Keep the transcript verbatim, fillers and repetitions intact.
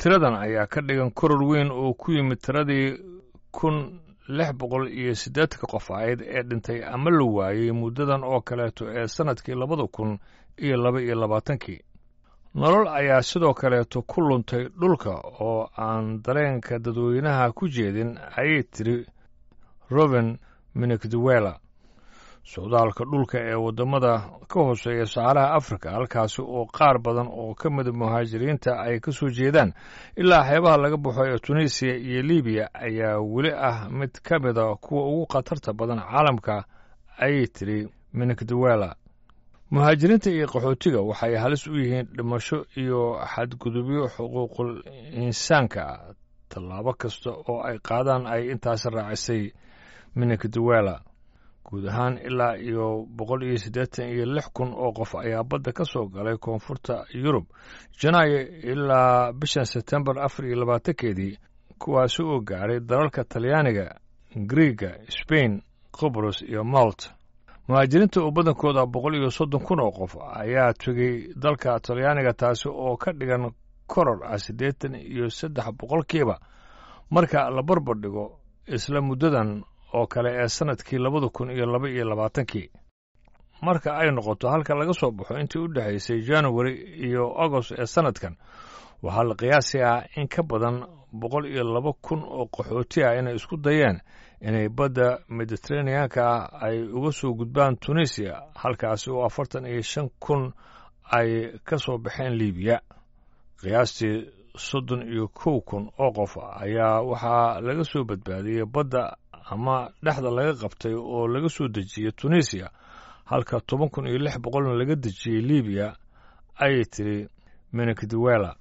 tiradan ayaa ka dhigan koror weyn oo ku yimid tiradii kun lix boqol iyo siddeetanka qof ahayd ee dhintay ama la waayey muddadan oo kaleeto ee sannadkii labada kun iyo laba iyo labaatankii nolol ayaa sidoo kaleeto ku luntay dhulka oo aan dareenka dadweynaha ku jeedin ayay tiri roben minigduwela socdaalka dhulka ee waddamada ka hooseeya saxaraha afrika halkaasi oo qaar badan oo ka mida muhaajiriinta ay ka soo jeedaan ilaa xeebaha laga baxo ee tunisiya iyo libiya ayaa weli ah mid ka mida kuwa ugu khatarta badan caalamka ayay tiri minigduwela muhaajiriinta iyo qaxootiga waxay halis u yihiin dhimasho iyo xadgudubyo xuquuqul insaanka tallaabo kasta oo ay qaadaan ay intaas raacisay minigduwela guud ahaan ilaa iyo boqol iyo siddeetan iyo lix kun oo qof ayaa badda ka soo galay koonfurta yurub janaayo ilaa bishan sebtembar afar iyo labaatankeedii kuwaasi oo gaaray dalalka talyaaniga griiga sbain qibros iyo malta muhaajiriinta oo badankooda boqol iyo soddon kun oo qof ayaa tegey dalka talyaaniga taasi oo ka dhigan koror ah siddeetan iyo saddex boqolkiiba marka la barbar dhigo isla muddadan oo kale ee sannadkii labada kun iyo laba iyo labaatankii marka ay noqoto halka laga soo baxo intii u dhexaysay january iyo agost ee sannadkan waxaa la qiyaasayaa in ka badan boqol iyo laba kun oo qaxooti ah inay isku dayeen inay badda mediteraneanka ah ay uga soo gudbaan tunisiya halkaasi oo afartan iyo shan kun ay ka soo baxeen libiya qiyaastii soddon iyo kow kun oo qof ayaa waxaa laga soo badbaadiyey badda ama dhexda laga qabtay oo laga soo dejiyey tunisiya halka toban kun iyo lix boqolna laga dejiyey libiya ayay tiri minigduwela